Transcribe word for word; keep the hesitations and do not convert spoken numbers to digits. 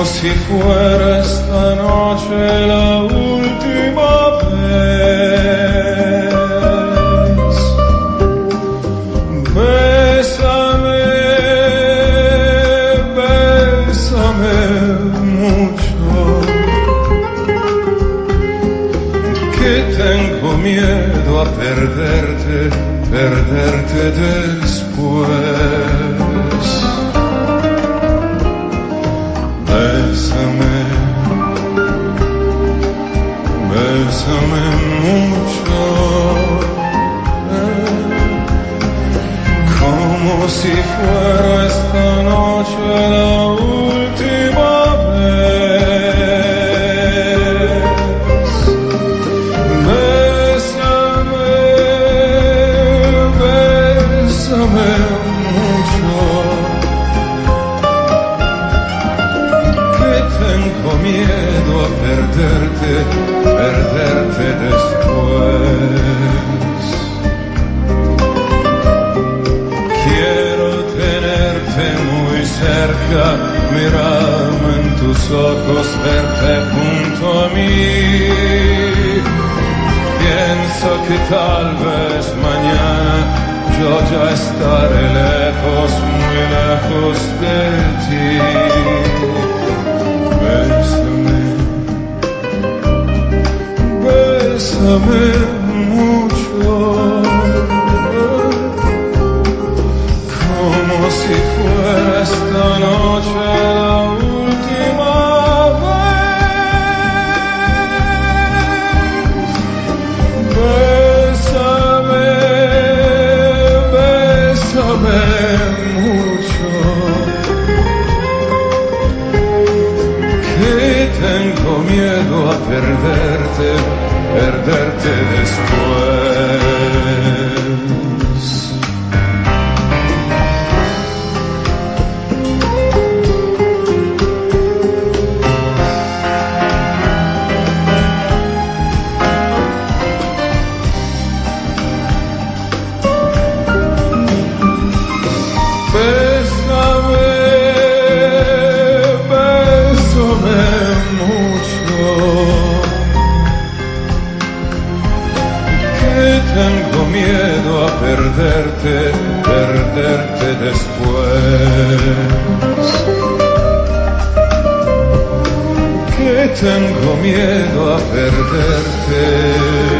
si fuera esta noche la última vez. Bésame, bésame mucho, que tengo miedo a perderte, perderte después. Bésame, bésame mucho, eh, como si fuera esta noche la última vez. Bésame, bésame mucho, tengo miedo a perderte, perderte después. Quiero tenerte muy cerca, mirarme en tus ojos, verte junto a mí. Pienso que tal vez mañana yo ya estaré lejos, muy lejos de ti. Bésame, bésame mucho, como si fuera esta noche la última vez. Bésame, bésame mucho, tengo miedo a perderte, perderte después. Bésame, bésame mucho, que tengo miedo a perderte, perderte después. Que tengo miedo a perderte.